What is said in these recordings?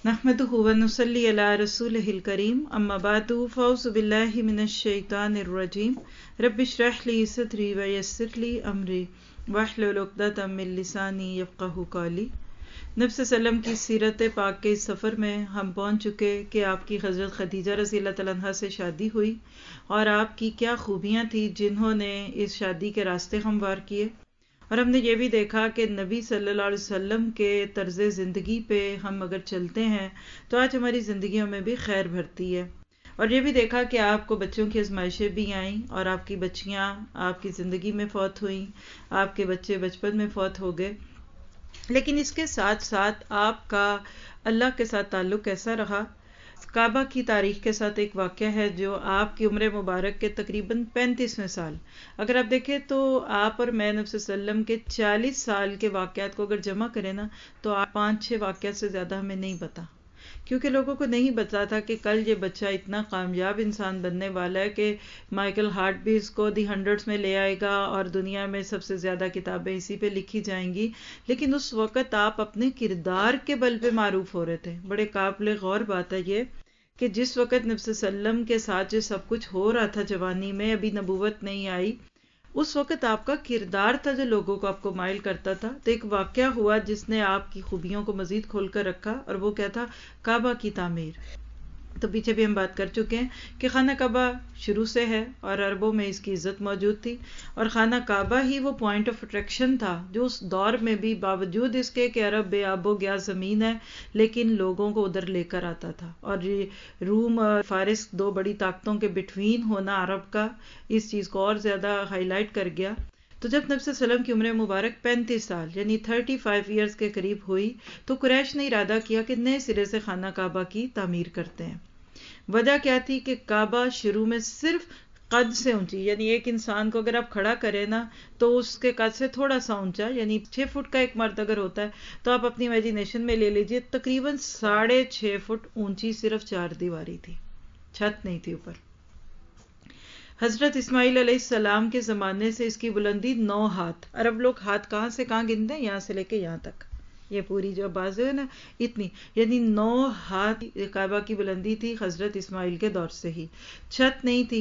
नहमदुहु व नुसल्ली अला रसूलिहिल करीम अम्मा बादु फ़ौज़ु बिल्लाहि मिनश शैतानिर रजीम रब्बिश्रह ली सदरी व यस्सिर ली अमरी वहलुल उक़दतम मिन लिसानी यफ़क़हू क़ौली। नबी सल्लम की सीरत पाक के इस सफ़र में हम पहुँच चुके कि आपकी हज़रत खदीजा रज़ी अल्लाह तआला अन्हा से शादी हुई और आपकी क्या खूबियाँ थी जिन्होंने इस शादी के रास्ते हमवार किए। और हमने ये भी देखा कि नबी सल्लल्लाहु अलैहि वसल्लम के तर्ज ज़िंदगी पे हम अगर चलते हैं तो आज हमारी ज़िंदगियों में भी खैर भरती है। और ये भी देखा कि आपको बच्चों की आजमाइशें भी आईं और आपकी बच्चियां आपकी ज़िंदगी में फ़ौत हुई, आपके बच्चे बचपन में फ़ौत हो गए। लेकिन इसके साथ साथ आपका अल्लाह के साथ ताल्लुक़ कैसा रहा। काबा की तारीख के साथ एक वाक़या है जो आपकी उम्र मुबारक के तकरीबन 35वें साल, अगर आप देखें तो आप और मैं नबी सल्लम के 40 साल के वाक़यात को अगर जमा करें ना तो 5-6 वाक़यात से ज़्यादा हमें नहीं पता, क्योंकि लोगों को नहीं पता था कि कल ये बच्चा इतना कामयाब इंसान बनने वाला है कि माइकल हार्ट भी इसको दी हंड्रेड्स में ले आएगा और दुनिया में सबसे ज़्यादा किताबें इसी पे लिखी जाएंगी। लेकिन उस वक़्त आप अपने किरदार के बल पे मारूफ हो रहे थे। बड़े काबिल गौर बात है ये कि जिस वक़्त नबी सल्लम के साथ जो सब कुछ हो रहा था जवानी में, अभी नबूवत नहीं आई, उस वक़्त आपका किरदार था जो लोगों को आपको माइल करता था। तो एक वाक़या हुआ जिसने आपकी खूबियों को मज़ीद खोल कर रखा और वो क्या था, काबा की तामीर। तो पीछे भी हम बात कर चुके हैं कि खाना काबा शुरू से है और अरबों में इसकी इज्जत मौजूद थी और खाना काबा ही वो पॉइंट ऑफ अट्रैक्शन था जो उस दौर में भी बावजूद इसके कि अरब बेआबो गया ज़मीन है लेकिन लोगों को उधर लेकर आता था। और ये रूम और फारिस दो बड़ी ताकतों के बिटवीन होना अरब का इस चीज़ को और ज़्यादा हाईलाइट कर गया। तो जब नबी सल्लम की उम्र मुबारक 35 साल यानी 35 ईयर्स के करीब हुई तो कुरैश ने इरादा किया कि नए सिरे से खाना काबा की तामीर करते हैं। वजह क्या थी कि काबा शुरू में सिर्फ कद से ऊंची, यानी एक इंसान को अगर आप खड़ा करें ना तो उसके कद से थोड़ा सा ऊंचा, यानी 6 फुट का एक मर्द अगर होता है तो आप अपनी इमेजिनेशन में ले लीजिए तकरीबन 6.5 फुट ऊंची सिर्फ 4 दीवारी थी, छत नहीं थी ऊपर। हजरत इस्माइल अलैहिस्सलाम के ज़माने से इसकी बुलंदी 9 हाथ। अरब लोग हाथ कहाँ से कहाँ गिनते हैं, यहाँ से लेके यहाँ तक, ये पूरी जो बाजू है ना इतनी, यानी 9 हाथ काबा की बुलंदी थी हजरत इस्माइल के दौर से ही। छत नहीं थी।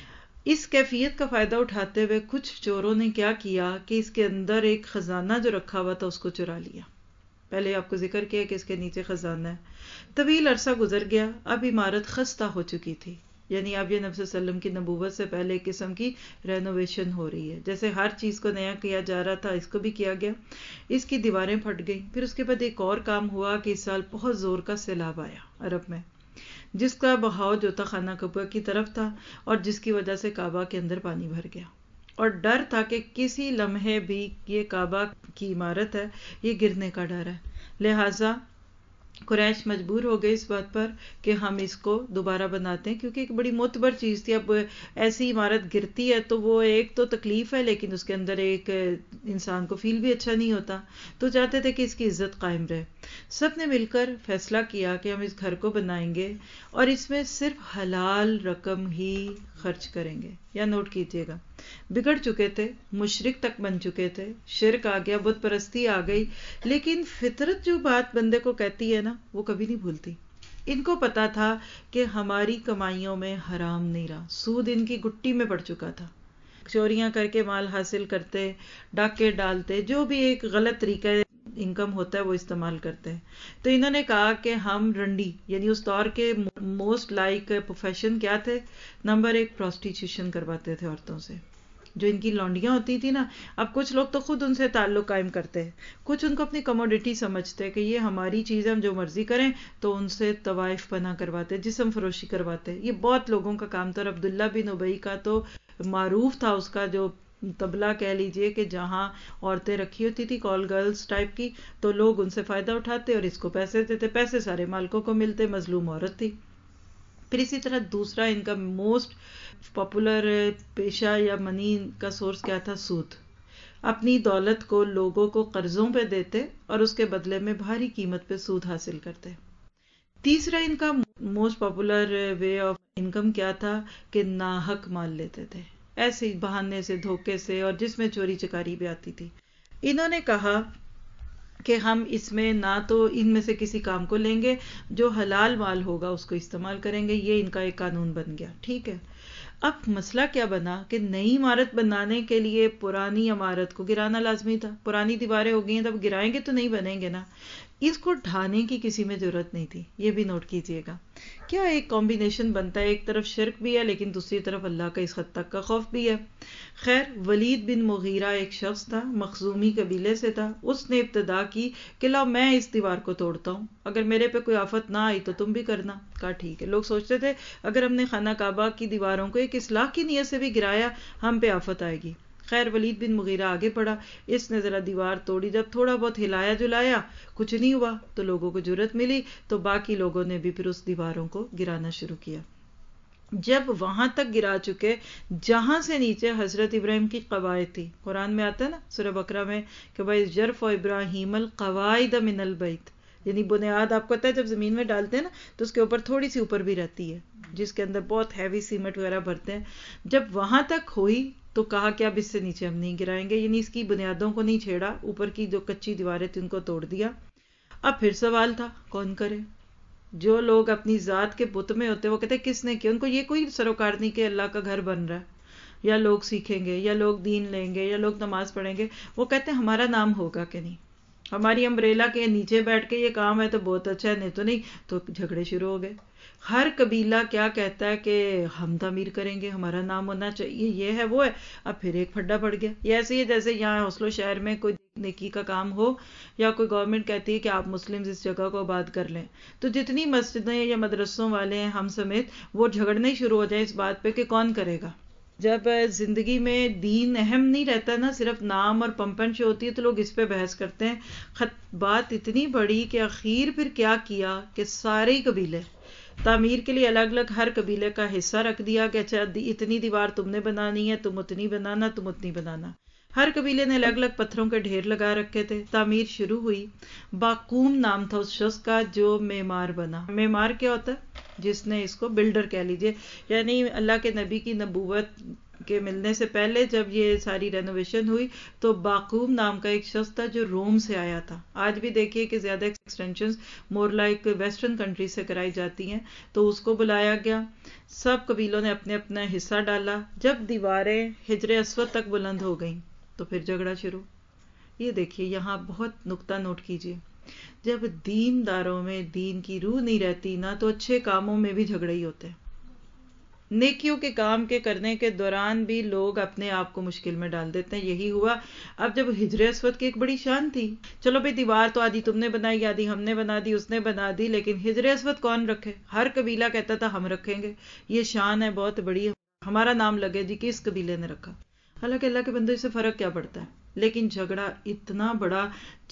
इस कैफियत का फ़ायदा उठाते हुए कुछ चोरों ने क्या किया कि इसके अंदर एक ख़जाना जो रखा हुआ था उसको चुरा लिया। पहले आपको जिक्र किया कि इसके नीचे ख़जाना है। तवील अरसा गुजर गया, अब इमारत खस्ता हो चुकी थी, यानी अब ये नबी सल्लम की नबूवत से पहले एक किस्म की रेनोवेशन हो रही है। जैसे हर चीज़ को नया किया जा रहा था इसको भी किया गया। इसकी दीवारें फट गई। फिर उसके बाद एक और काम हुआ कि इस साल बहुत ज़ोर का सैलाब आया अरब में, जिसका बहाव जो था खाना काबा की तरफ था और जिसकी वजह से काबा के अंदर पानी भर गया और डर था कि किसी लम्हे भी ये काबा की इमारत है ये गिरने का डर है। लिहाजा कुरैश मजबूर हो गए इस बात पर कि हम इसको दोबारा बनाते हैं, क्योंकि एक बड़ी मोतबर चीज़ थी। अब ऐसी इमारत गिरती है तो वो एक तो तकलीफ है लेकिन उसके अंदर एक इंसान को फील भी अच्छा नहीं होता, तो चाहते थे कि इसकी इज्जत कायम रहे। सब ने मिलकर फैसला किया कि हम इस घर को बनाएंगे और इसमें सिर्फ हलाल रकम ही खर्च करेंगे। या नोट कीजिएगा, बिगड़ चुके थे, मुशरिक तक बन चुके थे, शिरक आ गया, बुत परस्ती आ गई, लेकिन फितरत जो बात बंदे को कहती है ना वो कभी नहीं भूलती। इनको पता था कि हमारी कमाइयों में हराम नहीं रहा, सूद इनकी गुट्टी में पड़ चुका था। चोरियां करके माल हासिल करते, डाके डालते, जो भी एक गलत तरीका इनकम होता है वो इस्तेमाल करते हैं। तो इन्होंने कहा कि हम रंडी, यानी उस दौर के मोस्ट लाइक प्रोफेशन क्या थे, नंबर 1 प्रोस्टिट्यूशन करवाते थे औरतों से। जो इनकी लौंडियां होती थी ना, अब कुछ लोग तो खुद उनसे ताल्लुक कायम करते हैं, कुछ उनको अपनी कमोडिटी समझते हैं कि ये हमारी चीज़ है, हम जो मर्जी करें, तो उनसे तवाइफ पना करवाते, जिस्म फरोशी करवाते। ये बहुत लोगों का काम था। और अब्दुल्ला बिन उबई का तो मारूफ था उसका जो तबला कह लीजिए कि जहाँ औरतें रखी होती थी कॉल गर्ल्स टाइप की, तो लोग उनसे फ़ायदा उठाते और इसको पैसे देते, पैसे सारे मालिकों को मिलते, मजलूम औरत थी। फिर इसी तरह दूसरा इनका मोस्ट पॉपुलर पेशा या मनी का सोर्स क्या था, सूद। अपनी दौलत को लोगों को कर्जों पे देते और उसके बदले में भारी कीमत पे सूद हासिल करते। तीसरा इनका most popular way of income क्या था कि नाहक माल लेते थे, ऐसे ही बहाने से, धोखे से, और जिसमें चोरी चकारी भी आती थी। इन्होंने कहा کہ ہم اس میں نہ تو ان میں سے کسی کام کو لیں گے، جو حلال مال ہوگا اس کو استعمال کریں گے. یہ ان کا ایک قانون بن گیا. ٹھیک ہے. اب مسئلہ کیا بنا کہ نئی عمارت بنانے کے لیے پرانی عمارت کو گرانا لازمی تھا. پرانی دیواریں ہو گئی ہیں، تب گرائیں گے تو نہیں بنیں گے نا. اس کو ڈھانے کی کسی میں ضرورت نہیں تھی. یہ بھی نوٹ کیجئے گا. کیا ایک کمبینیشن بنتا ہے، ایک طرف شرک بھی ہے لیکن دوسری طرف اللہ کا اس حد تک کا خوف بھی ہے. خیر، ولید بن مغیرہ ایک شخص تھا، مخزومی قبیلے سے تھا. اس نے ابتدا کی کہ لاؤ میں اس دیوار کو توڑتا ہوں، اگر میرے پہ کوئی آفت نہ آئی تو تم بھی کرنا. کہا ٹھیک ہے. لوگ سوچتے تھے اگر ہم نے خانہ کعبہ کی دیواروں کو ایک اصلاح کی نیت سے بھی گرایا ہم پہ آفت آئے گی. خیر، ولید بن مغیرہ آگے بڑھا. اس نے ذرا دیوار توڑی، جب تھوڑا بہت ہلایا جلایا کچھ نہیں ہوا تو لوگوں کو جرأت ملی تو باقی لوگوں نے بھی پھر اس دیواروں کو گرانا شروع کیا. جب وہاں تک گرا چکے جہاں سے نیچے حضرت ابراہیم کی قواعد تھی. قرآن میں آتا ہے نا سورہ بقرہ میں کہ وَإِذْ يَرْفَعُ إِبْرَاهِيمُ الْقَوَاعِدَ مِنَ الْبَيْتِ، یعنی بنیاد آپ کو پتہ ہے جب زمین میں ڈالتے ہیں نا تو اس کے اوپر تھوڑی سی اوپر بھی رہتی ہے جس کے اندر بہت ہیوی سیمنٹ وغیرہ بھرتے ہیں. جب وہاں تک ہوئی تو کہا کہ اب اس سے نیچے ہم نہیں گرائیں گے، یعنی اس کی بنیادوں کو نہیں چھیڑا، اوپر کی جو کچی دیواریں تھیں ان کو توڑ دیا. اب پھر سوال تھا کون کرے. جو لوگ اپنی ذات کے بت میں ہوتے ہیں وہ کہتے ہیں کس نے کیا. ان کو یہ کوئی سروکار نہیں کہ اللہ کا گھر بن رہا ہے یا لوگ سیکھیں گے یا لوگ دین لیں گے یا لوگ نماز پڑھیں گے. وہ کہتے ہیں ہمارا نام ہوگا کہ نہیں، ہماری امبریلا کے نیچے بیٹھ کے یہ کام ہے تو بہت اچھا ہے، نہیں تو نہیں. تو جھگڑے شروع ہو گئے. ہر قبیلہ کیا کہتا ہے کہ ہم تعمیر کریں گے، ہمارا نام ہونا چاہیے، یہ ہے وہ ہے. اب پھر ایک پھڈا پڑ گیا. یہ ایسے ہی جیسے یہاں اوسلو شہر میں کوئی نیکی کا کام ہو یا کوئی گورنمنٹ کہتی ہے کہ آپ مسلم اس جگہ کو آباد کر لیں تو جتنی مسجدیں یا مدرسوں والے ہیں ہم سمیت وہ جھگڑنے ہی شروع ہو جائیں اس بات پہ کہ کون کرے گا. جب زندگی میں دین اہم نہیں رہتا نا، صرف نام اور پمپن شو ہوتی ہے تو لوگ اس پہ بحث کرتے ہیں. بات اتنی بڑی کہ اخیر پھر کیا کیا کہ سارے قبیلے تعمیر کے لیے الگ الگ ہر قبیلے کا حصہ رکھ دیا کہ اچھا اتنی دیوار تم نے بنانی ہے، تم اتنی بنانا، تم اتنی بنانا. ہر قبیلے نے الگ الگ پتھروں کے ڈھیر لگا رکھے تھے. تعمیر شروع ہوئی. باقوم نام تھا اس شخص کا جو معمار بنا. معمار کیا ہوتا ہے؟ جس نے اس کو بلڈر کہہ لیجئے، یعنی اللہ کے نبی کی نبوت کے ملنے سے پہلے جب یہ ساری رینوویشن ہوئی تو باقوم نام کا ایک شخص تھا جو روم سے آیا تھا. آج بھی دیکھیے کہ زیادہ extensions more like western country سے کرائی جاتی ہیں، تو اس کو بلایا گیا. سب قبیلوں نے اپنے اپنا حصہ ڈالا. جب دیواریں حجر اسود تک بلند ہو گئیں تو پھر جھگڑا شروع. یہ دیکھیے یہاں بہت نقطہ نوٹ کیجئے. جب دین داروں میں دین کی روح نہیں رہتی نا تو اچھے کاموں میں بھی جھگڑے ہی ہوتے ہیں. نیکیوں کے کام کے کرنے کے دوران بھی لوگ اپنے آپ کو مشکل میں ڈال دیتے ہیں. یہی ہوا. اب جب حجر اسود کی ایک بڑی شان تھی، چلو بھئی دیوار تو آدھی تم نے بنائی، آدھی ہم نے بنا دی، اس نے بنا دی، لیکن حجر اسود کون رکھے؟ ہر قبیلہ کہتا تھا ہم رکھیں گے، یہ شان ہے بہت بڑی ہے، ہمارا نام لگے جی کس قبیلے نے رکھا. حالانکہ اللہ کے بندے سے فرق کیا پڑتا ہے. لیکن جھگڑا اتنا بڑا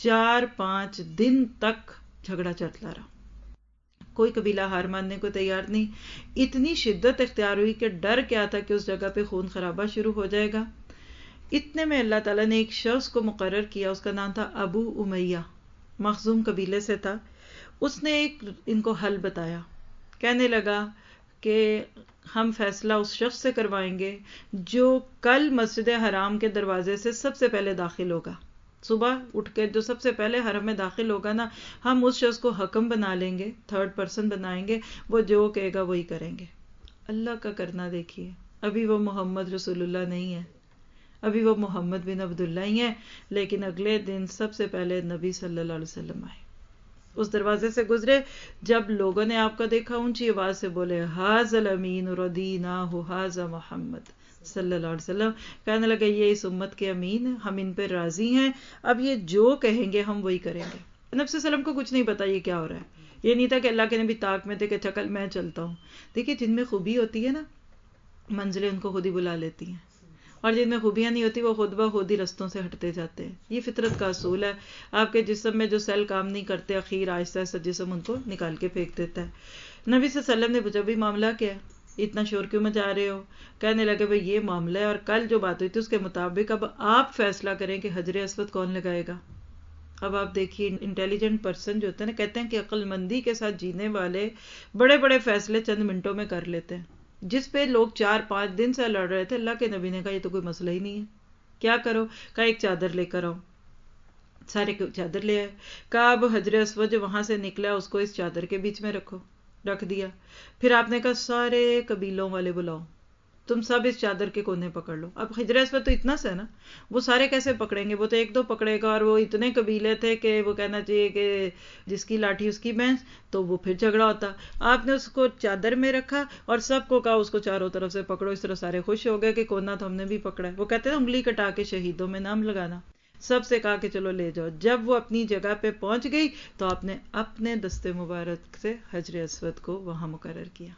4-5 دن تک جھگڑا چلتا رہا. کوئی قبیلہ ہار ماننے کو تیار نہیں. اتنی شدت اختیار ہوئی کہ ڈر کیا تھا کہ اس جگہ پہ خون خرابہ شروع ہو جائے گا. اتنے میں اللہ تعالیٰ نے ایک شخص کو مقرر کیا، اس کا نام تھا ابو امیہ، مخزوم قبیلے سے تھا. اس نے ایک ان کو حل بتایا. کہنے لگا کہ ہم فیصلہ اس شخص سے کروائیں گے جو کل مسجد حرام کے دروازے سے سب سے پہلے داخل ہوگا. صبح اٹھ کے جو سب سے پہلے حرم میں داخل ہوگا نا، ہم اس شخص کو حکم بنا لیں گے، تھرڈ پرسن بنائیں گے، وہ جو کہے گا وہی کریں گے. اللہ کا کرنا دیکھیے. ابھی وہ محمد رسول اللہ نہیں ہے، ابھی وہ محمد بن عبداللہ ہی ہیں، لیکن اگلے دن سب سے پہلے نبی صلی اللہ علیہ وسلم آئے. اس دروازے سے گزرے. جب لوگوں نے آپ کو دیکھا اونچی آواز سے بولے ھذا الامین رضیناہ ھذا محمد صلی اللہ علیہ وسلم. کہنے لگے یہ اس امت کے امین ہیں، ہم ان پہ راضی ہیں، اب یہ جو کہیں گے ہم وہی کریں گے. نبی صلی اللہ علیہ وسلم کو کچھ نہیں پتا یہ کیا ہو رہا ہے. یہ نہیں تھا کہ اللہ کے نبی طاق میں تھے کہ چکل میں چلتا ہوں. دیکھیے جن میں خوبی ہوتی ہے نا منزلیں ان کو خود ہی بلا لیتی ہیں، اور جن میں خوبیاں نہیں ہوتی وہ خود بخود ہی رستوں سے ہٹتے جاتے ہیں. یہ فطرت کا اصول ہے. آپ کے جسم میں جو سیل کام نہیں کرتے اخیر آہستہ آہستہ جسم ان کو نکال کے پھینک دیتا ہے. نبی صلی اللہ علیہ وسلم نے پوچھا بھی معاملہ کیا ہے، اتنا شور کیوں مچا رہے ہو؟ کہنے لگے بھئی یہ معاملہ ہے اور کل جو بات ہوئی تھی اس کے مطابق اب آپ فیصلہ کریں کہ حجر اسود کون لگائے گا. اب آپ دیکھیے انٹیلیجنٹ پرسن جو ہوتے ہیں نا، کہتے ہیں کہ عقل مندی کے ساتھ جینے والے بڑے بڑے فیصلے چند منٹوں میں کر لیتے ہیں. جس پہ لوگ 4-5 دن سے لڑ رہے تھے، اللہ کے نبی نے کہا یہ تو کوئی مسئلہ ہی نہیں ہے، کیا کرو؟ کہا ایک چادر لے کر آؤ. سارے چادر لے آئے. کہا اب حجر اسود جو وہاں سے نکلا اس کو اس چادر کے بیچ میں رکھ دیا. پھر آپ نے کہا سارے قبیلوں والے بلاؤ، تم سب اس چادر کے کونے پکڑ لو. اب حجر اسود تو اتنا سا ہے نا، وہ سارے کیسے پکڑیں گے؟ وہ تو ایک دو پکڑے گا، اور وہ اتنے قبیلے تھے کہ وہ کہنا چاہیے کہ جس کی لاٹھی اس کی بھینس، تو وہ پھر جھگڑا ہوتا. آپ نے اس کو چادر میں رکھا اور سب کو کہا اس کو چاروں طرف سے پکڑو. اس طرح سارے خوش ہو گئے کہ کونا تو ہم نے بھی پکڑا ہے. وہ کہتے ہیں انگلی کٹا کے شہیدوں میں نام لگانا. سب سے کہا کہ چلو لے جاؤ. جب وہ اپنی جگہ پہ پہنچ گئی تو آپ نے اپنے دستے مبارک سے حجر اسود کو وہاں مقرر کیا.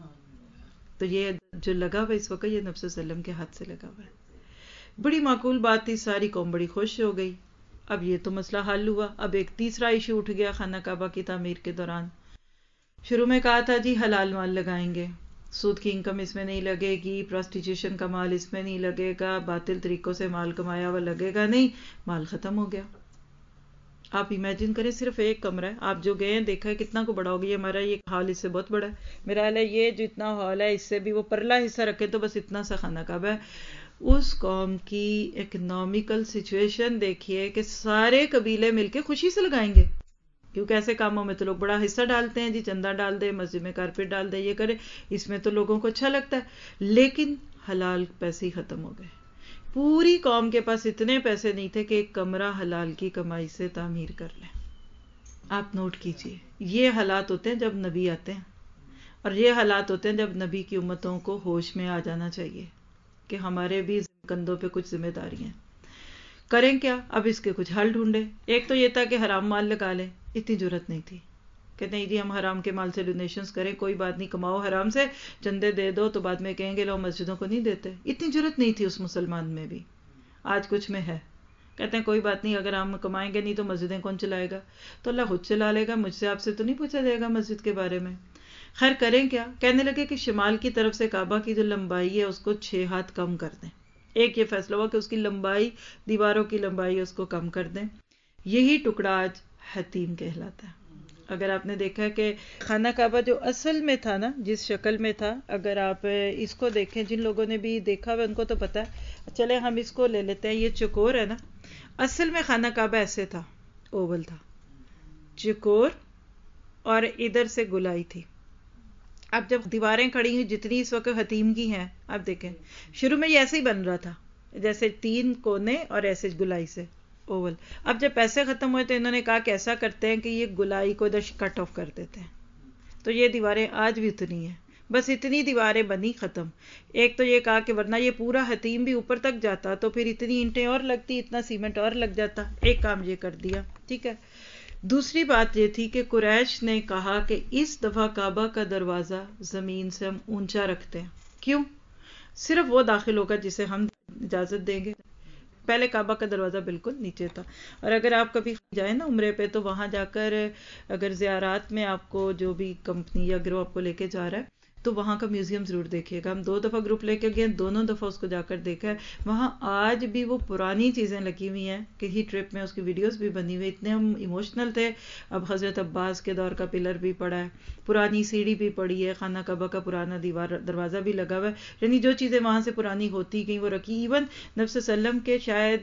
تو یہ جو لگا ہوا اس وقت یہ نبی صلی اللہ علیہ وسلم کے ہاتھ سے لگا ہوا ہے. بڑی معقول بات تھی، ساری قوم بڑی خوش ہو گئی. اب یہ تو مسئلہ حل ہوا. اب ایک تیسرا ایشو اٹھ گیا خانہ کعبہ کی تعمیر کے دوران. شروع میں کہا تھا جی حلال مال لگائیں گے، سود کی انکم اس میں نہیں لگے گی، پراسٹیٹیوشن کا مال اس میں نہیں لگے گا، باطل طریقوں سے مال کمایا ہوا لگے گا نہیں. مال ختم ہو گیا. آپ امیجن کریں صرف ایک کمرہ ہے، آپ جو گئے ہیں دیکھا ہے کتنا کو بڑا ہو گیا. ہمارا یہ ہال اس سے بہت بڑا ہے. میرا حال ہے یہ جو اتنا ہال ہے اس سے بھی وہ پرلا حصہ رکھے تو بس اتنا سا خانہ کعبہ ہے. اس قوم کی اکنامیکل سچویشن دیکھیے کہ سارے قبیلے مل کے خوشی سے لگائیں گے، کیونکہ ایسے کاموں میں تو لوگ بڑا حصہ ڈالتے ہیں، جی چندہ ڈال دے، مسجد میں کارپیٹ ڈال دے، یہ کرے، اس میں تو لوگوں کو اچھا لگتا ہے. لیکن حلال پیسے ہی ختم ہو گئے. پوری قوم کے پاس اتنے پیسے نہیں تھے کہ ایک کمرہ حلال کی کمائی سے تعمیر کر لیں. آپ نوٹ کیجئے، یہ حالات ہوتے ہیں جب نبی آتے ہیں، اور یہ حالات ہوتے ہیں جب نبی کی امتوں کو ہوش میں آ جانا چاہیے کہ ہمارے بھی کندھوں پہ کچھ ذمہ داریاں. کریں کیا؟ اب اس کے کچھ حل ڈھونڈے. ایک تو یہ تھا کہ حرام مال لگا لیں. اتنی جرت نہیں تھی کہ نہیں جی ہم حرام کے مال سے ڈونیشنز کریں، کوئی بات نہیں، کماؤ حرام سے، چندے دے دو تو بعد میں کہیں گے لو مسجدوں کو نہیں دیتے. اتنی جرت نہیں تھی اس مسلمان میں بھی. آج کچھ میں ہے، کہتے ہیں کوئی بات نہیں، اگر ہم کمائیں گے نہیں تو مسجدیں کون چلائے گا؟ تو اللہ خود چلا لے گا، مجھ سے آپ سے تو نہیں پوچھا جائے گا مسجد کے بارے میں. خیر کریں کیا؟ کہنے لگے کہ شمال کی طرف سے کعبہ کی جو لمبائی ہے اس کو 6 ہاتھ کم کر دیں. ایک یہ فیصلہ ہوا کہ اس کی لمبائی، دیواروں کی لمبائی اس کو کم کر دیں. یہی ٹکڑا آج حتیم کہلاتا ہے. اگر آپ نے دیکھا کہ خانہ کعبہ جو اصل میں تھا نا، جس شکل میں تھا، اگر آپ اس کو دیکھیں، جن لوگوں نے بھی دیکھا ہوا ان کو تو پتا ہے. چلے ہم اس کو لے لیتے ہیں، یہ چکور ہے نا. اصل میں خانہ کعبہ ایسے تھا، اوول تھا، چکور، اور ادھر سے گلائی تھی. اب جب دیواریں کھڑی ہوئی جتنی اس وقت حتیم کی ہیں، آپ دیکھیں شروع میں یہ ایسے ہی بن رہا تھا، جیسے 3 کونے اور ایسے گلائی سے اوول. اب جب پیسے ختم ہوئے تو انہوں نے کہا کہ ایسا کرتے ہیں کہ یہ گلائی کو ادھر کٹ آف کر دیتے ہیں. تو یہ دیواریں آج بھی اتنی ہیں، بس اتنی دیواریں بنی ختم. ایک تو یہ کہا کہ ورنہ یہ پورا حتیم بھی اوپر تک جاتا تو پھر اتنی اینٹیں اور لگتی، اتنا سیمنٹ اور لگ جاتا. ایک کام یہ کر دیا، ٹھیک ہے. دوسری بات یہ تھی کہ قریش نے کہا کہ اس دفعہ کعبہ کا دروازہ زمین سے ہم اونچا رکھتے ہیں. کیوں؟ صرف وہ داخل ہوگا جسے ہم اجازت دیں گے. پہلے کعبہ کا دروازہ بالکل نیچے تھا. اور اگر آپ کبھی جائیں نا عمرے پہ تو وہاں جا کر اگر زیارات میں آپ کو جو بھی کمپنی یا گروہ آپ کو لے کے جا رہا ہے تو وہاں کا میوزیم ضرور دیکھیے گا. ہم 2 دفعہ گروپ لے کے گئے، دونوں دفعہ اس کو جا کر دیکھا ہے. وہاں آج بھی وہ پرانی چیزیں لگی ہوئی ہیں کہ ہی ٹرپ میں اس کی ویڈیوز بھی بنی ہوئی. اتنے ہم ایموشنل تھے. اب حضرت عباس کے دور کا پلر بھی پڑا ہے، پرانی سیڑھی بھی پڑی ہے، خانہ کعبہ کا پرانا دروازہ بھی لگا ہوا ہے. یعنی جو چیزیں وہاں سے پرانی ہوتی گئیں وہ رکھی. ایون نبی صلی اللہ علیہ وسلم کے شاید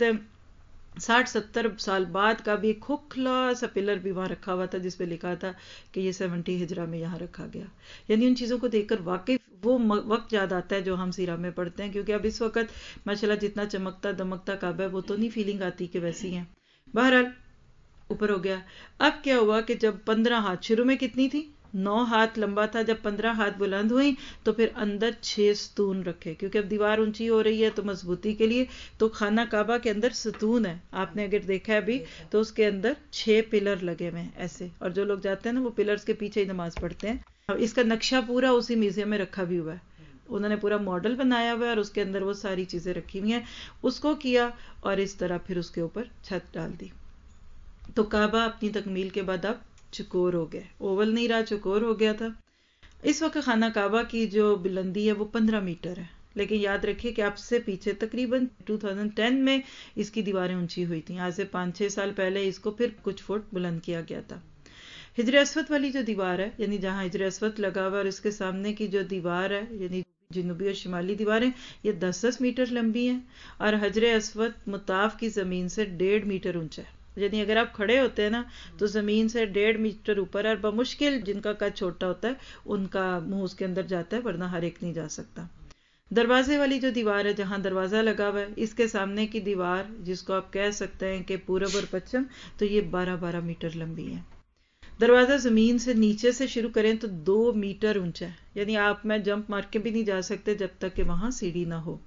60-70 سال بعد کا بھی کھوکھلا سا پلر بھی وہاں رکھا ہوا تھا جس پہ لکھا تھا کہ یہ 70 ہجرہ میں یہاں رکھا گیا. یعنی ان چیزوں کو دیکھ کر واقعی وہ وقت یاد آتا ہے جو ہم سیرہ میں پڑھتے ہیں. کیونکہ اب اس وقت ماشاءاللہ جتنا چمکتا دمکتا کعبہ ہے وہ تو نہیں فیلنگ آتی کہ ویسی ہیں. بہرحال اوپر ہو گیا. اب کیا ہوا کہ جب 15 ہاتھ، شروع میں کتنی تھی؟ 9 ہاتھ لمبا تھا. جب 15 ہاتھ بلند ہوئی تو پھر اندر 6 ستون رکھے، کیونکہ اب دیوار اونچی ہو رہی ہے تو مضبوطی کے لیے. تو خانہ کعبہ کے اندر ستون ہے، آپ نے اگر دیکھا ہے ابھی تو اس کے اندر 6 پلر لگے ہوئے ہیں ایسے. اور جو لوگ جاتے ہیں نا وہ پلرز کے پیچھے ہی نماز پڑھتے ہیں. اس کا نقشہ پورا اسی میوزیم میں رکھا بھی ہوا ہے. انہوں نے پورا ماڈل بنایا ہوا ہے اور اس کے اندر وہ ساری چیزیں رکھی ہوئی ہیں. اس کو کیا اور اس طرح پھر اس کے اوپر چھت ڈال دی. تو کعبہ اپنی تکمیل کے بعد اب چکور ہو گیا، اوول نہیں رہا، چکور ہو گیا تھا. اس وقت خانہ کعبہ کی جو بلندی ہے وہ 15 میٹر ہے. لیکن یاد رکھیے کہ اب سے پیچھے تقریباً 2010 میں اس کی دیواریں اونچی ہوئی تھیں. آج سے 5-6 سال پہلے اس کو پھر کچھ فٹ بلند کیا گیا تھا. حجر اسود والی جو دیوار ہے، یعنی جہاں حجر اسود لگا ہوا اور اس کے سامنے کی جو دیوار ہے، یعنی جنوبی اور شمالی دیواریں، یہ 10-10 میٹر لمبی ہیں. اور حجر اسود مطاف کی زمین سے 1.5 میٹر اونچا ہے. یعنی اگر آپ کھڑے ہوتے ہیں نا تو زمین سے 1.5 میٹر اوپر، اور بمشکل جن کا قد چھوٹا ہوتا ہے ان کا منہ اس کے اندر جاتا ہے، ورنہ ہر ایک نہیں جا سکتا۔ دروازے والی جو دیوار ہے جہاں دروازہ لگا ہوا ہے، اس کے سامنے کی دیوار جس کو آپ کہہ سکتے ہیں کہ پورب اور پچھم، تو یہ 12 میٹر لمبی ہے۔ دروازہ زمین سے نیچے سے شروع کریں تو 2 میٹر اونچا ہے، یعنی آپ میں جمپ مار کے بھی نہیں جا سکتے جب تک کہ وہاں سیڑھی نہ ہو۔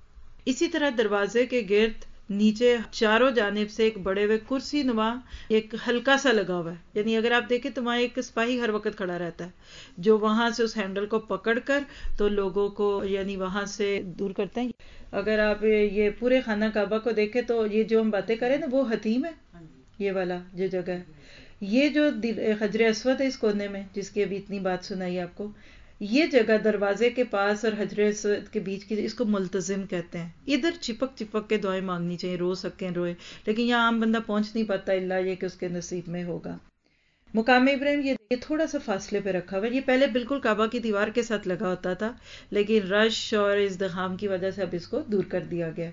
اسی طرح دروازے کے گرد نیچے چاروں جانب سے ایک بڑے ہوئے کرسی نما ایک ہلکا سا لگا ہوا ہے، یعنی اگر آپ دیکھیں تو وہاں ایک سپاہی ہر وقت کھڑا رہتا ہے جو وہاں سے اس ہینڈل کو پکڑ کر تو لوگوں کو یعنی وہاں سے دور کرتے ہیں۔ اگر آپ یہ پورے خانہ کعبہ کو دیکھیں تو یہ جو ہم باتیں کریں نا وہ حتیم ہے، یہ والا جو جگہ ہے، یہ جو حجر اسود ہے اس کونے میں جس کی ابھی اتنی بات سنائی آپ کو، یہ جگہ دروازے کے پاس اور حجر اسود کے بیچ کی، اس کو ملتزم کہتے ہیں۔ ادھر چپک چپک کے دعائیں مانگنی چاہیے، رو سکیں روئے، لیکن یہاں عام بندہ پہنچ نہیں پاتا الا یہ کہ اس کے نصیب میں ہوگا۔ مقام ابراہیم یہ تھوڑا سا فاصلے پہ رکھا ہوا ہے، یہ پہلے بالکل کعبہ کی دیوار کے ساتھ لگا ہوتا تھا لیکن رش اور ازدحام کی وجہ سے اب اس کو دور کر دیا گیا۔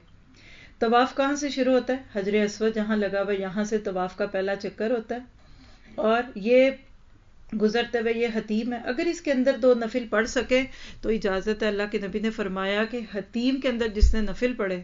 طواف کہاں سے شروع ہوتا ہے؟ حجر اسود جہاں لگا ہوا ہے یہاں سے طواف کا پہلا چکر ہوتا ہے، اور یہ گزرتے ہوئے یہ حتیم ہے۔ اگر اس کے اندر 2 نفل پڑھ سکے تو اجازت ہے، اللہ کے نبی نے فرمایا کہ حتیم کے اندر جس نے نفل پڑھے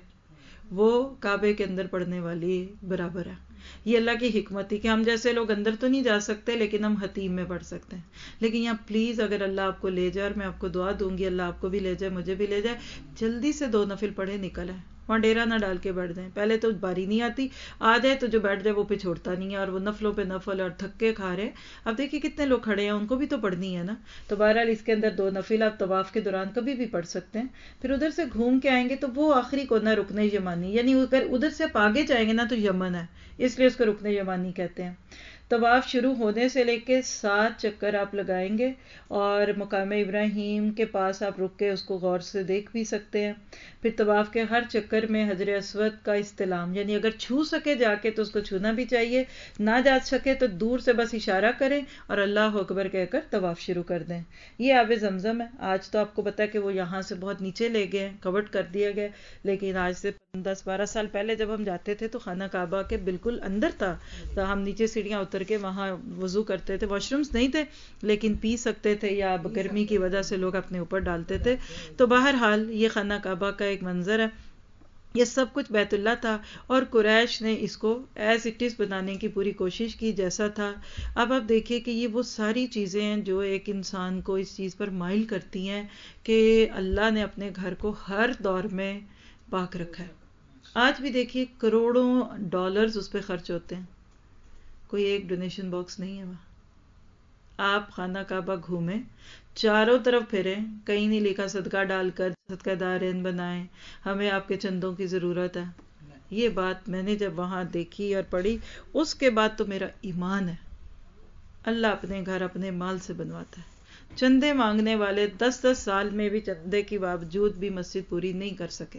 وہ کعبے کے اندر پڑھنے والی برابر ہے۔ یہ اللہ کی حکمت تھی کہ ہم جیسے لوگ اندر تو نہیں جا سکتے لیکن ہم حتیم میں پڑھ سکتے ہیں۔ لیکن یہاں پلیز اگر اللہ آپ کو لے جائے، اور میں آپ کو دعا دوں گی اللہ آپ کو بھی لے جائے مجھے بھی لے جائے، جلدی سے 2 نفل پڑھے نکل آئے، وہاں ڈیرا نہ ڈال کے بیٹھ جائیں۔ پہلے تو باری نہیں آتی، آ جائے تو جو بیٹھ جائے وہ پہ چھوڑتا نہیں ہے، اور وہ نفلوں پہ نفل اور تھکے کھا رہے ہیں۔ اب دیکھیے کتنے لوگ کھڑے ہیں، ان کو بھی تو پڑھنی ہے نا۔ تو بہرحال اس کے اندر 2 نفل آپ طواف کے دوران کبھی بھی پڑھ سکتے ہیں۔ پھر ادھر سے گھوم کے آئیں گے تو وہ آخری کونا رکن یمانی، یعنی اگر ادھر سے آپ آگے جائیں گے نا تو یمن ہے، اس لیے اس کو رکن یمانی کہتے ہیں۔ طواف شروع ہونے سے لے کے 7 چکر آپ لگائیں گے، اور مقام ابراہیم کے پاس آپ رک کے اس کو غور سے دیکھ بھی سکتے ہیں۔ پھر طواف کے ہر چکر میں حجر اسود کا استلام، یعنی اگر چھو سکے جا کے تو اس کو چھونا بھی چاہیے، نہ جا سکے تو دور سے بس اشارہ کریں اور اللہ اکبر کہہ کر طواف شروع کر دیں۔ یہ آب زمزم ہے، آج تو آپ کو پتا ہے کہ وہ یہاں سے بہت نیچے لے گئے ہیں، کورڈ کر دیا گیا، لیکن آج سے 10-12 سال پہلے جب ہم جاتے تھے تو خانہ کعبہ کے بالکل اندر تھا، تو ہم نیچے سیڑھیاں اتر کے وہاں وضو کرتے تھے۔ واش رومز نہیں تھے لیکن پی سکتے تھے، یا گرمی کی وجہ سے لوگ اپنے اوپر ڈالتے تھے۔ تو بہرحال یہ خانہ کعبہ کا ایک منظر ہے، یہ سب کچھ بیت اللہ تھا، اور قریش نے اس کو ایز اٹ از بنانے کی پوری کوشش کی جیسا تھا۔ اب آپ دیکھیے کہ یہ وہ ساری چیزیں ہیں جو ایک انسان کو اس چیز پر مائل کرتی ہیں کہ اللہ نے اپنے گھر کو ہر دور میں پاک رکھا ہے۔ آج بھی دیکھیے کروڑوں ڈالرز اس پہ خرچ ہوتے ہیں، کوئی ایک ڈونیشن باکس نہیں ہے وہاں۔ آپ خانہ کعبہ گھومیں، چاروں طرف پھریں، کہیں نہیں لکھا صدقہ ڈال کر صدقہ دارین بنائیں، ہمیں آپ کے چندوں کی ضرورت ہے۔ یہ بات میں نے جب وہاں دیکھی اور پڑھی اس کے بعد تو میرا ایمان ہے، اللہ اپنے گھر اپنے مال سے بنواتا ہے۔ چندے مانگنے والے 10-10 سال میں بھی چندے کے باوجود بھی مسجد پوری نہیں کر سکے۔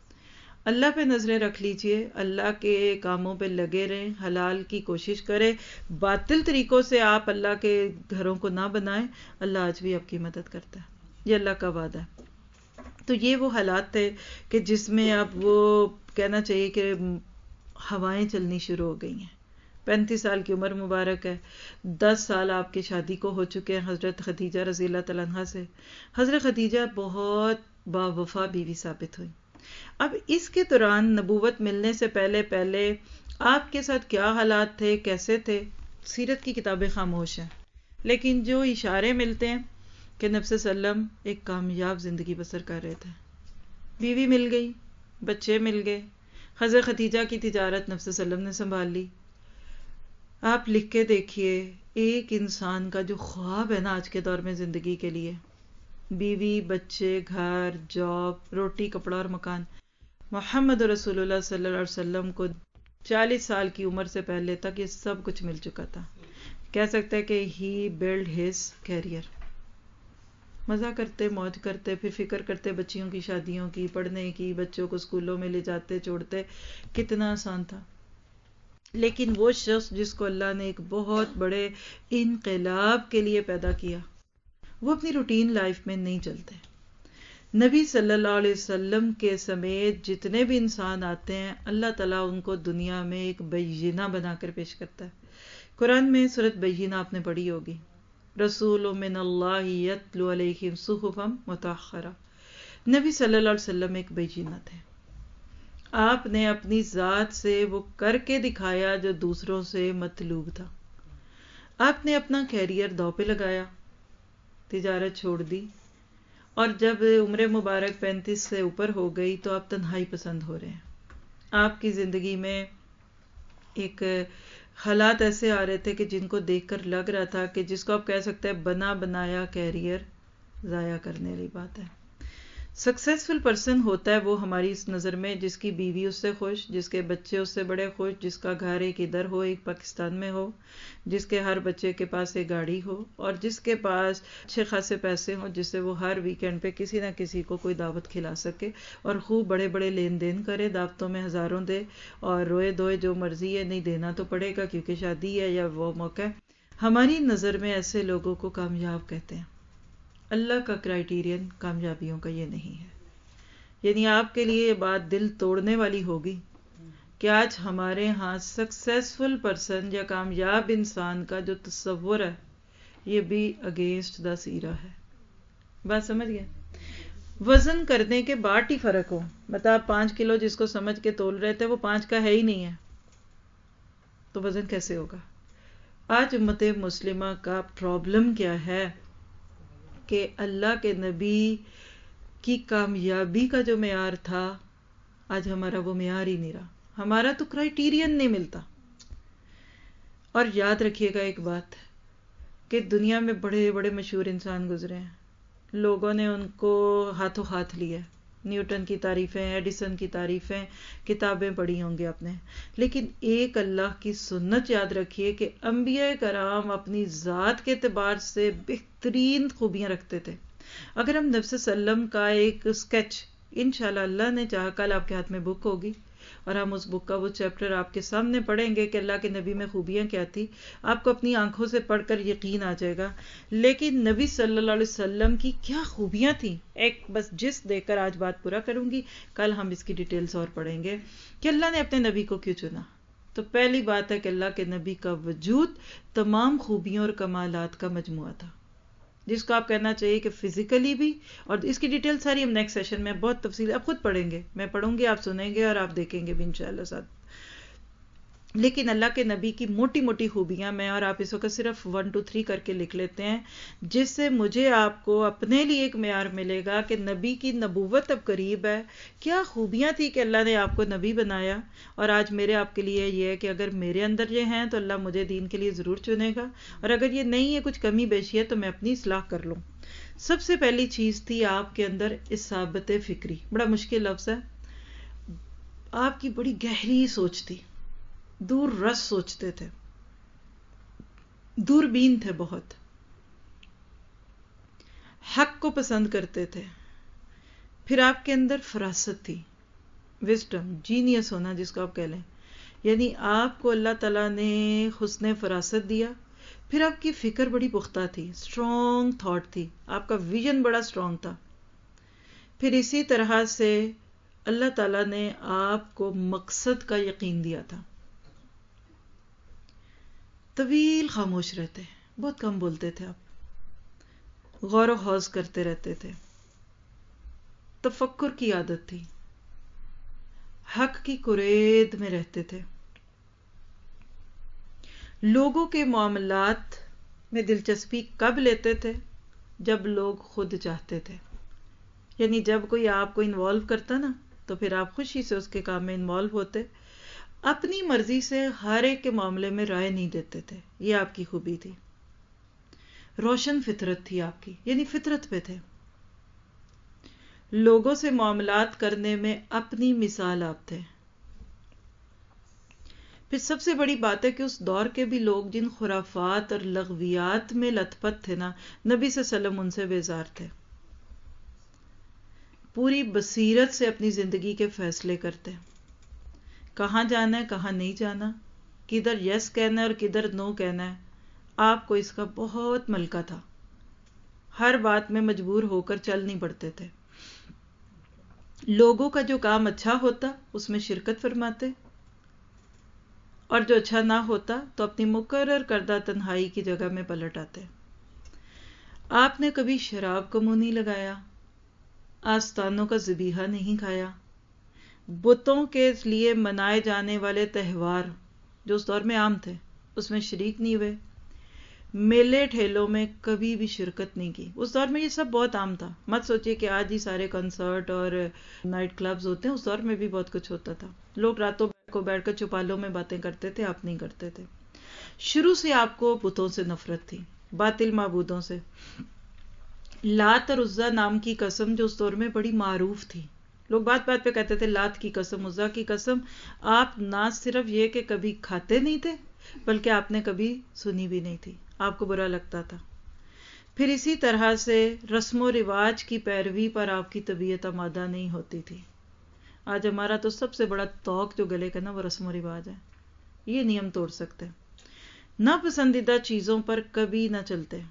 اللہ پہ نظریں رکھ لیجئے، اللہ کے کاموں پہ لگے رہیں، حلال کی کوشش کریں، باطل طریقوں سے آپ اللہ کے گھروں کو نہ بنائیں، اللہ آج بھی آپ کی مدد کرتا ہے، یہ اللہ کا وعدہ ہے۔ تو یہ وہ حالات تھے کہ جس میں اب وہ کہنا چاہیے کہ ہوائیں چلنی شروع ہو گئی ہیں۔ 35 سال کی عمر مبارک ہے، 10 سال آپ کی شادی کو ہو چکے ہیں حضرت خدیجہ رضی اللہ تعالیٰ عنہا سے۔ حضرت خدیجہ بہت باوفا بیوی ثابت ہوئی۔ اب اس کے دوران نبوت ملنے سے پہلے آپ کے ساتھ کیا حالات تھے، کیسے تھے، سیرت کی کتابیں خاموش ہیں، لیکن جو اشارے ملتے ہیں کہ نبی صلی اللہ علیہ وسلم ایک کامیاب زندگی بسر کر رہے تھے، بیوی مل گئی، بچے مل گئے، حضرت خدیجہ کی تجارت نبی صلی اللہ علیہ وسلم نے سنبھال لی۔ آپ لکھ کے دیکھیے ایک انسان کا جو خواب ہے نا آج کے دور میں زندگی کے لیے، بیوی، بچے، گھر، جاب، روٹی، کپڑا اور مکان، محمد رسول اللہ صلی اللہ علیہ وسلم کو 40 سال کی عمر سے پہلے تک یہ سب کچھ مل چکا تھا۔ کہہ سکتے ہیں کہ ہی بلڈ ہز کیریئر۔ مزہ کرتے، موج کرتے، پھر فکر کرتے بچیوں کی شادیوں کی، پڑھنے کی، بچوں کو اسکولوں میں لے جاتے چھوڑتے، کتنا آسان تھا۔ لیکن وہ شخص جس کو اللہ نے ایک بہت بڑے انقلاب کے لیے پیدا کیا، وہ اپنی روٹین لائف میں نہیں چلتے۔ نبی صلی اللہ علیہ وسلم کے سمیت جتنے بھی انسان آتے ہیں اللہ تعالیٰ ان کو دنیا میں ایک بینہ بنا کر پیش کرتا ہے. قرآن میں سورۃ بینہ آپ نے پڑھی ہوگی، رسول من اللہ یتلو علیہم صحفا مطہرہ. نبی صلی اللہ علیہ وسلم ایک بینہ تھے. آپ نے اپنی ذات سے وہ کر کے دکھایا جو دوسروں سے مطلوب تھا. آپ نے اپنا کیریئر داؤ پہ لگایا، تجارت چھوڑ دی، اور جب عمر مبارک 35 سے اوپر ہو گئی تو آپ تنہائی پسند ہو رہے ہیں. آپ کی زندگی میں ایک حالات ایسے آ رہے تھے کہ جن کو دیکھ کر لگ رہا تھا کہ جس کو آپ کہہ سکتے ہیں بنا بنایا کیریئر ضائع کرنے والی بات ہے. سکسیسفل پرسن ہوتا ہے وہ ہماری اس نظر میں جس کی بیوی اس سے خوش، جس کے بچے اس سے بڑے خوش، جس کا گھر ایک ادھر ہو ایک پاکستان میں ہو، جس کے ہر بچے کے پاس ایک گاڑی ہو، اور جس کے پاس اچھے خاصے پیسے ہوں جس سے وہ ہر ویکینڈ پہ کسی نہ کسی کو کوئی دعوت کھلا سکے اور خوب بڑے بڑے لین دین کرے، دعوتوں میں ہزاروں دے اور روئے دھوئے جو مرضی ہے، نہیں دینا تو پڑے گا کیونکہ شادی ہے یا وہ موقع ہے. ہماری نظر میں ایسے لوگوں کو کامیاب کہتے ہیں. اللہ کا کرائیٹیرین کامیابیوں کا یہ نہیں ہے. یعنی آپ کے لیے یہ بات دل توڑنے والی ہوگی کہ آج ہمارے ہاں سکسیسفل پرسن یا کامیاب انسان کا جو تصور ہے یہ بھی اگینسٹ دا سیرا ہے. بات سمجھ گئے؟ وزن کرنے کے بعد ہی فرق ہو. مطلب آپ 5 کلو جس کو سمجھ کے تول رہے تھے وہ 5 کا ہے ہی نہیں ہے تو وزن کیسے ہوگا؟ آج امت مسلمہ کا پرابلم کیا ہے کہ اللہ کے نبی کی کامیابی کا جو معیار تھا آج ہمارا وہ معیار ہی نہیں رہا. ہمارا تو کرائیٹیرین نہیں ملتا. اور یاد رکھیے گا ایک بات کہ دنیا میں بڑے بڑے مشہور انسان گزرے ہیں، لوگوں نے ان کو ہاتھوں ہاتھ لیا. نیوٹن کی تعریفیں، ایڈیسن کی تعریفیں، کتابیں پڑھی ہوں گی آپ نے، لیکن ایک اللہ کی سنت یاد رکھیے کہ انبیاء کرام اپنی ذات کے اعتبار سے بہترین خوبیاں رکھتے تھے. اگر ہم نبی صلی اللہ علیہ وسلم کا ایک اسکیچ، انشاءاللہ اللہ نے چاہا کل آپ کے ہاتھ میں بک ہوگی اور ہم اس بک کا وہ چیپٹر آپ کے سامنے پڑھیں گے کہ اللہ کے نبی میں خوبیاں کیا تھی، آپ کو اپنی آنکھوں سے پڑھ کر یقین آ جائے گا. لیکن نبی صلی اللہ علیہ وسلم کی کیا خوبیاں تھیں، ایک بس جس دیکھ کر آج بات پورا کروں گی، کل ہم اس کی ڈیٹیلز اور پڑھیں گے کہ اللہ نے اپنے نبی کو کیوں چنا. تو پہلی بات ہے کہ اللہ کے نبی کا وجود تمام خوبیوں اور کمالات کا مجموعہ تھا، جس کو آپ کہنا چاہیے کہ فزیکلی بھی، اور اس کی ڈیٹیل ساری ہم نیکسٹ سیشن میں بہت تفصیل آپ خود پڑھیں گے، میں پڑھوں گی آپ سنیں گے اور آپ دیکھیں گے بھی انشاءاللہ ساتھ. لیکن اللہ کے نبی کی موٹی موٹی خوبیاں میں اور آپ اس وقت صرف 1 2 3 کر کے لکھ لیتے ہیں، جس سے مجھے آپ کو اپنے لیے ایک معیار ملے گا کہ نبی کی نبوت اب قریب ہے. کیا خوبیاں تھی کہ اللہ نے آپ کو نبی بنایا. اور آج میرے آپ کے لیے یہ ہے کہ اگر میرے اندر یہ ہیں تو اللہ مجھے دین کے لیے ضرور چنے گا، اور اگر یہ نہیں ہے، کچھ کمی بیشی ہے، تو میں اپنی اصلاح کر لوں. سب سے پہلی چیز تھی آپ کے اندر اصابت فکری. بڑا مشکل لفظ ہے. آپ کی بڑی گہری سوچ تھی، دور رس سوچتے تھے، دوربین تھے، بہت حق کو پسند کرتے تھے. پھر آپ کے اندر فراست تھی، وزڈم، جینیس ہونا جس کو آپ کہہ لیں. یعنی آپ کو اللہ تعالیٰ نے حسن فراست دیا. پھر آپ کی فکر بڑی پختہ تھی، اسٹرانگ تھاٹ تھی، آپ کا ویژن بڑا اسٹرانگ تھا. پھر اسی طرح سے اللہ تعالیٰ نے آپ کو مقصد کا یقین دیا تھا. طویل خاموش رہتے، بہت کم بولتے تھے آپ، غور و خوض کرتے رہتے تھے، تفکر کی عادت تھی، حق کی کرید میں رہتے تھے، لوگوں کے معاملات میں دلچسپی کب لیتے تھے؟ جب لوگ خود چاہتے تھے. یعنی جب کوئی آپ کو انوالو کرتا نا تو پھر آپ خوشی سے اس کے کام میں انوالو ہوتے. اپنی مرضی سے ہر ایک کے معاملے میں رائے نہیں دیتے تھے. یہ آپ کی خوبی تھی. روشن فطرت تھی آپ کی، یعنی فطرت پہ تھے. لوگوں سے معاملات کرنے میں اپنی مثال آپ تھے. پھر سب سے بڑی بات ہے کہ اس دور کے بھی لوگ جن خرافات اور لغویات میں لت پت تھے نا، نبی صلی اللہ علیہ وسلم ان سے بیزار تھے. پوری بصیرت سے اپنی زندگی کے فیصلے کرتے، کہاں جانا ہے کہاں نہیں جانا، کدھر یس کہنا ہے اور کدھر نو کہنا ہے. آپ کو اس کا بہت ملکہ تھا، ہر بات میں مجبور ہو کر چل نہیں پڑتے تھے. لوگوں کا جو کام اچھا ہوتا اس میں شرکت فرماتے، اور جو اچھا نہ ہوتا تو اپنی مقرر کردہ تنہائی کی جگہ میں پلٹ آتے۔ آپ نے کبھی شراب کو منہ نہیں لگایا، آستانوں کا ذبیحہ نہیں کھایا، بتوں کے لیے منائے جانے والے تہوار جو اس دور میں عام تھے اس میں شریک نہیں ہوئے، میلے ٹھیلوں میں کبھی بھی شرکت نہیں کی۔ اس دور میں یہ سب بہت عام تھا، مت سوچئے کہ آج ہی سارے کنسرٹ اور نائٹ کلبز ہوتے ہیں، اس دور میں بھی بہت کچھ ہوتا تھا۔ لوگ راتوں کو بیٹھ کر چوپالوں میں باتیں کرتے تھے، آپ نہیں کرتے تھے۔ شروع سے آپ کو بتوں سے نفرت تھی، باطل معبودوں سے۔ لات اور عزا نام کی قسم جو اس دور میں بڑی معروف تھی، لوگ بات بات پہ کہتے تھے لات کی قسم، عزا کی قسم۔ آپ نہ صرف یہ کہ کبھی کھاتے نہیں تھے بلکہ آپ نے کبھی سنی بھی نہیں تھی، آپ کو برا لگتا تھا۔ پھر اسی طرح سے رسم و رواج کی پیروی پر آپ کی طبیعت آمادہ نہیں ہوتی تھی۔ آج ہمارا تو سب سے بڑا توق جو گلے کا نا وہ رسم و رواج ہے، یہ نہیں ہم توڑ سکتے۔ ناپسندیدہ چیزوں پر کبھی نہ چلتے۔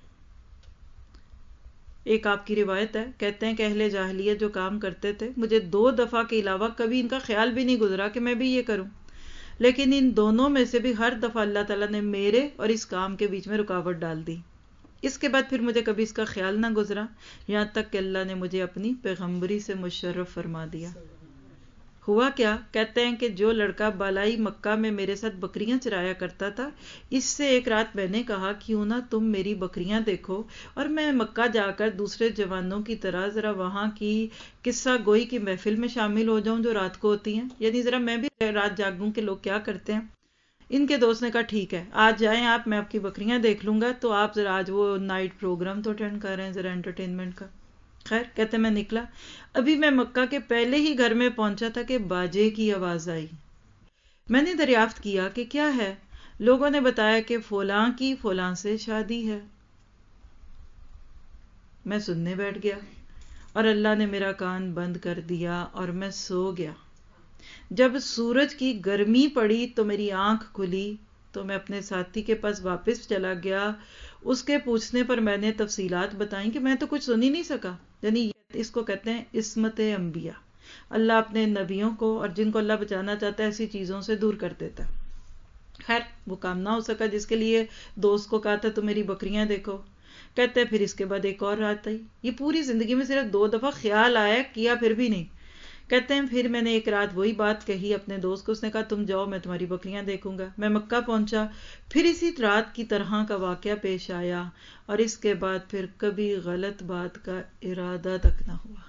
ایک آپ کی روایت ہے، کہتے ہیں کہ اہل جاہلیت جو کام کرتے تھے، مجھے 2 دفعہ کے علاوہ کبھی ان کا خیال بھی نہیں گزرا کہ میں بھی یہ کروں، لیکن ان دونوں میں سے بھی ہر دفعہ اللہ تعالیٰ نے میرے اور اس کام کے بیچ میں رکاوٹ ڈال دی۔ اس کے بعد پھر مجھے کبھی اس کا خیال نہ گزرا، یہاں تک کہ اللہ نے مجھے اپنی پیغمبری سے مشرف فرما دیا۔ ہوا کیا؟ کہتے ہیں کہ جو لڑکا بالائی مکہ میں میرے ساتھ بکریاں چرایا کرتا تھا، اس سے ایک رات میں نے کہا کیوں نہ تم میری بکریاں دیکھو اور میں مکہ جا کر دوسرے جوانوں کی طرح ذرا وہاں کی قصہ گوئی کی محفل میں شامل ہو جاؤں جو رات کو ہوتی ہیں، یعنی ذرا میں بھی رات جاگوں کہ لوگ کیا کرتے ہیں۔ ان کے دوست نے کہا ٹھیک ہے آج جائیں آپ، میں آپ کی بکریاں دیکھ لوں گا، تو آپ ذرا آج وہ نائٹ پروگرام تو اٹینڈ کر رہے ہیں ذرا انٹرٹینمنٹ کا۔ خیر کہتے میں نکلا، ابھی میں مکہ کے پہلے ہی گھر میں پہنچا تھا کہ باجے کی آواز آئی۔ میں نے دریافت کیا کہ کیا ہے؟ لوگوں نے بتایا کہ فلاں کی فلاں سے شادی ہے۔ میں سننے بیٹھ گیا اور اللہ نے میرا کان بند کر دیا اور میں سو گیا۔ جب سورج کی گرمی پڑی تو میری آنکھ کھلی تو میں اپنے ساتھی کے پاس واپس چلا گیا۔ اس کے پوچھنے پر میں نے تفصیلات بتائیں کہ میں تو کچھ سن ہی نہیں سکا، یعنی اس کو کہتے ہیں عصمت انبیاء۔ اللہ اپنے نبیوں کو اور جن کو اللہ بچانا چاہتا ہے ایسی چیزوں سے دور کر دیتا ہے۔ خیر وہ کام نہ ہو سکا جس کے لیے دوست کو کہا تھا تو میری بکریاں دیکھو۔ کہتے ہیں پھر اس کے بعد ایک اور رات آئی، یہ پوری زندگی میں صرف 2 دفعہ خیال آیا، کیا پھر بھی نہیں۔ کہتے ہیں پھر میں نے ایک رات وہی بات کہی اپنے دوست کو، اس نے کہا تم جاؤ میں تمہاری بکریاں دیکھوں گا۔ میں مکہ پہنچا، پھر اسی رات کی طرح کا واقعہ پیش آیا اور اس کے بعد پھر کبھی غلط بات کا ارادہ تک نہ ہوا۔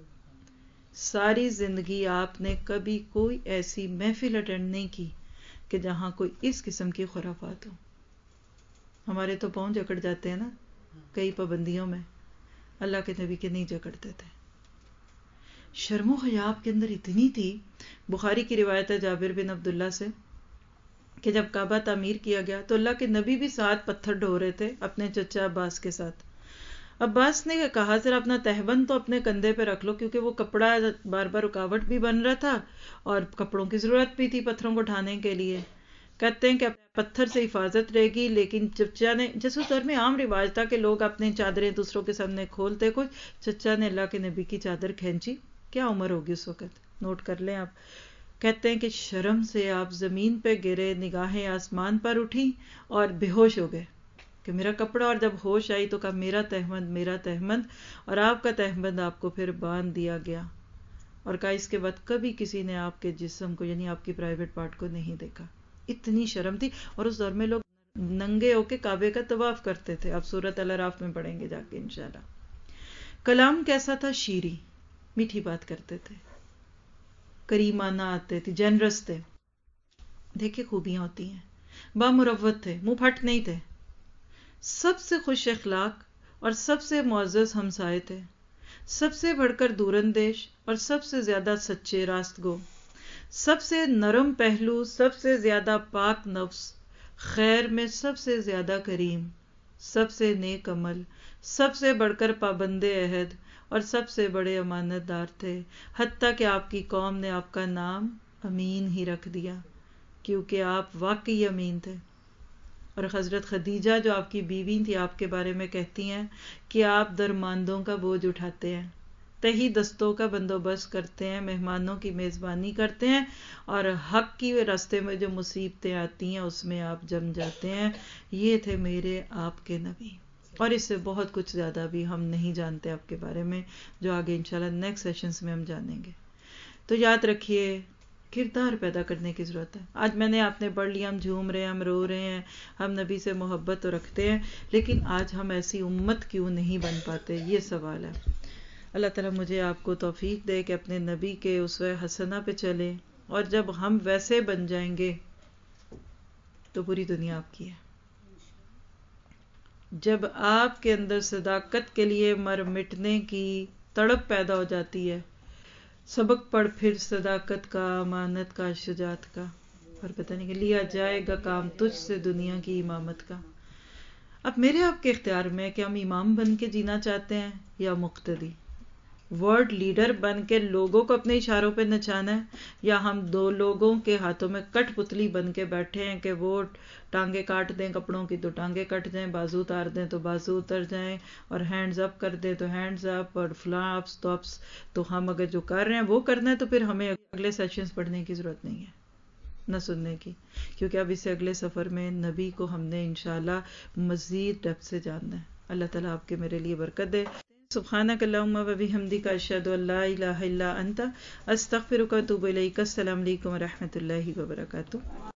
ساری زندگی آپ نے کبھی کوئی ایسی محفل اٹینڈ نہیں کی کہ جہاں کوئی اس قسم کی خرافات ہو۔ ہمارے تو پاؤں جکڑ جاتے ہیں نا کئی پابندیوں میں، اللہ کے نبی کے نہیں جکڑتے تھے۔ شرم و حیا آپ کے اندر اتنی تھی، بخاری کی روایت ہے جابر بن عبداللہ سے کہ جب کعبہ تعمیر کیا گیا تو اللہ کے نبی بھی ساتھ پتھر ڈھو رہے تھے اپنے چچا عباس کے ساتھ۔ عباس نے کہا ذرا اپنا تہبند تو اپنے کندھے پہ رکھ لو، کیونکہ وہ کپڑا بار بار رکاوٹ بھی بن رہا تھا اور کپڑوں کی ضرورت بھی تھی پتھروں کو اٹھانے کے لیے۔ کہتے ہیں کہ پتھر سے حفاظت رہے گی، لیکن چچا نے، جیسے اس دور میں عام رواج تھا کہ لوگ اپنی چادریں دوسروں کے سامنے کھولتے کچھ، چچا نے اللہ کے نبی کی چادر کھینچی۔ کیا عمر ہوگی اس وقت، نوٹ کر لیں آپ۔ کہتے ہیں کہ شرم سے آپ زمین پہ گرے، نگاہیں آسمان پر اٹھی اور بے ہوش ہو گئے کہ میرا کپڑا، اور جب ہوش آئی تو کہا میرا تہمند، میرا تہمند، اور آپ کا تہمند آپ کو پھر باندھ دیا گیا، اور کہا اس کے بعد کبھی کسی نے آپ کے جسم کو یعنی آپ کی پرائیویٹ پارٹ کو نہیں دیکھا۔ اتنی شرم تھی، اور اس دور میں لوگ ننگے ہو کے کعبے کا طواف کرتے تھے، آپ سورۃ الاعراف میں پڑھیں گے جا کے انشاءاللہ۔ کلام کیسا تھا؟ شیریں، میٹھی بات کرتے تھے، کریمانہ آتے تھے، جنرس تھے۔ دیکھیں خوبیاں ہوتی ہیں، بامروت تھے، منہ پھٹ نہیں تھے، سب سے خوش اخلاق اور سب سے معزز ہمسائے تھے، سب سے بڑھ کر دور اندیش اور سب سے زیادہ سچے راست گو، سب سے نرم پہلو، سب سے زیادہ پاک نفس، خیر میں سب سے زیادہ کریم، سب سے نیک عمل، سب سے بڑھ کر پابند عہد اور سب سے بڑے امانت دار تھے، حتیٰ کہ آپ کی قوم نے آپ کا نام امین ہی رکھ دیا کیونکہ آپ واقعی امین تھے۔ اور حضرت خدیجہ جو آپ کی بیوی تھی آپ کے بارے میں کہتی ہیں کہ آپ درماندوں کا بوجھ اٹھاتے ہیں، تہی دستوں کا بندوبست کرتے ہیں، مہمانوں کی میزبانی کرتے ہیں، اور حق کی راستے میں جو مصیبتیں آتی ہیں اس میں آپ جم جاتے ہیں. یہ تھے میرے آپ کے نبی. اور اس سے بہت کچھ زیادہ بھی ہم نہیں جانتے آپ کے بارے میں، جو آگے انشاءاللہ نیکسٹ سیشنز میں ہم جانیں گے. تو یاد رکھیے کردار پیدا کرنے کی ضرورت ہے. آج میں نے آپ نے پڑھ لیا، ہم جھوم رہے ہیں، ہم رو رہے ہیں، ہم نبی سے محبت تو رکھتے ہیں، لیکن آج ہم ایسی امت کیوں نہیں بن پاتے، یہ سوال ہے. اللہ تعالیٰ مجھے آپ کو توفیق دے کہ اپنے نبی کے اسوہ حسنہ پہ چلیں، اور جب ہم ویسے بن جائیں گے تو پوری دنیا آپ کی ہے. جب آپ کے اندر صداقت کے لیے مر مٹنے کی تڑپ پیدا ہو جاتی ہے، سبق پڑھ پھر صداقت کا، امانت کا، شجاعت کا، اور پتہ نہیں کہ لیا جائے گا کام تجھ سے دنیا کی امامت کا. اب میرے آپ کے اختیار میں کہ ہم امام بن کے جینا چاہتے ہیں یا مقتدی، ورڈ لیڈر بن کے لوگوں کو اپنے اشاروں پہ نچانا ہے، یا ہم دو لوگوں کے ہاتھوں میں کٹ پتلی بن کے بیٹھے ہیں کہ وہ ٹانگیں کاٹ دیں کپڑوں کی تو ٹانگیں کٹ جائیں، بازو اتار دیں تو بازو اتر جائیں، اور ہینڈز اپ کر دیں تو ہینڈز اپ، اور فلاں اپس تو اپس. تو ہم اگر جو کر رہے ہیں وہ کرنا ہے تو پھر ہمیں اگلے سیشنز پڑھنے کی ضرورت نہیں ہے، نہ سننے کی، کیونکہ اب اس سے اگلے سفر میں نبی کو ہم نے انشاءاللہ مزید ڈیپتھ سے جاننا ہے. اللہ تعالیٰ آپ کے میرے لیے برکت دے. سبحانک اللہم و بحمدک، اشہد ان لا الہ الا انت، استغفرک و اتوب الیک. السلام علیکم و رحمۃ اللہ وبرکاتہ.